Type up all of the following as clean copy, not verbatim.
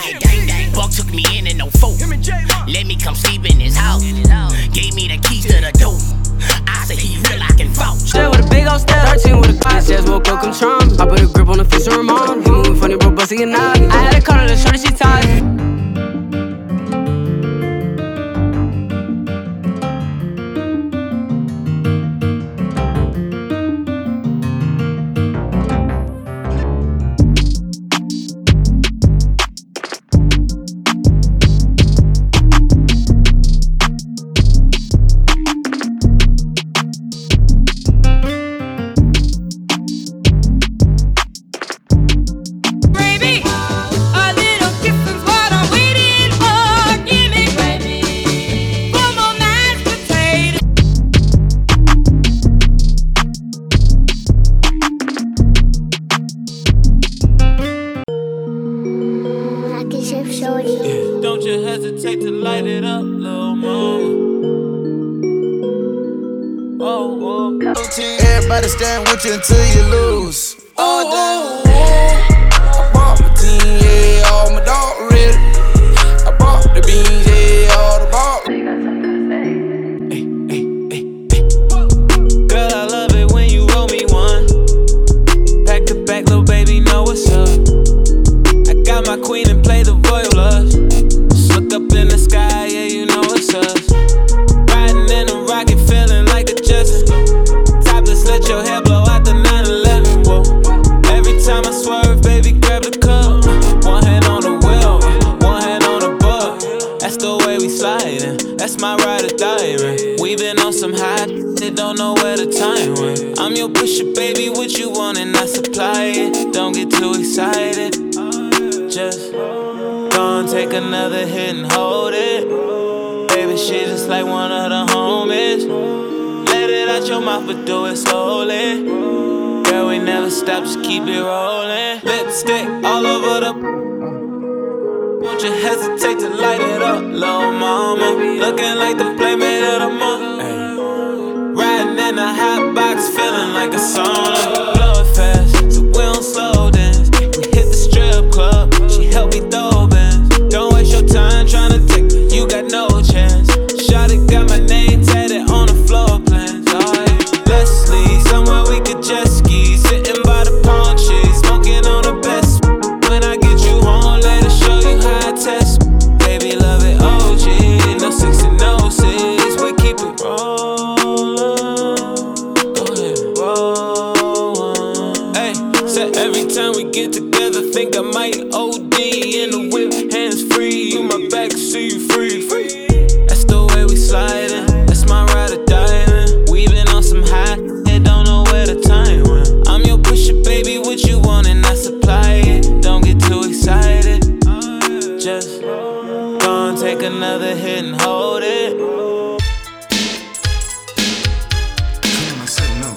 like gang gang. Buck took me in and no folk. Let me come sleep in his house. Gave me the keys to the door. I said he real, I can vouch. Straight with a big old step, 13 with a class. Just woke up, come Trump. I put a grip on the fish and Ramon. He moving funny, bro, busting it out. I had a car to the shorty, she tied. Don't you hesitate to light it up, little mama. Oh, everybody stand with you until you lose. All day. I bought my team, yeah, all my dog ready. I bought the beans, yeah, all the ball. Girl, I love it when you roll me one. Back to back, little baby, know what's up. I got my queen and play the royal blush. Just look up in the sky, yeah, you know it's us. Riding in a rocket, feeling like a Justin. Topless, let your hair blow out the 911. Whoa. Every time I swerve, baby, grab the cup. One hand on the wheel, one hand on the buck. That's the way we sliding. That's my ride or die, man. We been on some high, they don't know where the time went. I'm your pusher, baby, what you want and I supply it. Don't get too excited. Just gonna take another hit and hold it. Baby, she just like one of the homies. Let it out your mouth, but do it slowly. Girl, we never stop, just keep it rolling. Lipstick all over the. Won't you hesitate to light it up, little mama? Looking like the playmate of the month. Riding in a hot box, feeling like a sauna. Blow it fast, so we don't slow dance. We hit the strip club, she helped me throw bands. Don't waste your time tryna take me, you got no chance. Shawty got my name tatted on the floor plans. Alright, let's leave somewhere we could jet ski. Sitting by the palm trees, smoking on the best. When I get you home, later show you how I test. Baby, love it OG, no 6 and no 6. We keep it rollin'. Go ahead, roll. Hey, said every time we get together, think I might OD in the whip, hands free. You my backseat free. That's the way we sliding. That's my ride or die, man. We been on some high, they don't know where the time went. I'm your pusher, baby, what you want and I supply it. Don't get too excited. Just gonna take another hit and hold it. I said no.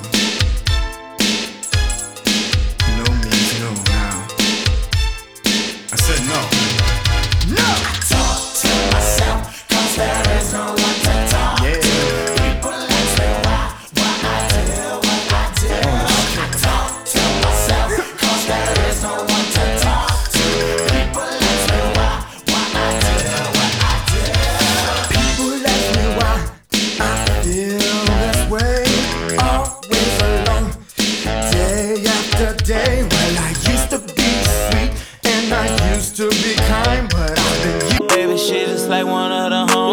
No means no now. I said no. No! I talk to myself, cause there is no one to talk to. People ask me why I do what I do. I talk to myself, cause there is no one to talk to. People ask me why I do what I do. People ask me why I feel this way. Always alone, day after day. Well, I used to be sweet and I used to be kind, but I've been Baby, she just like one of the homies.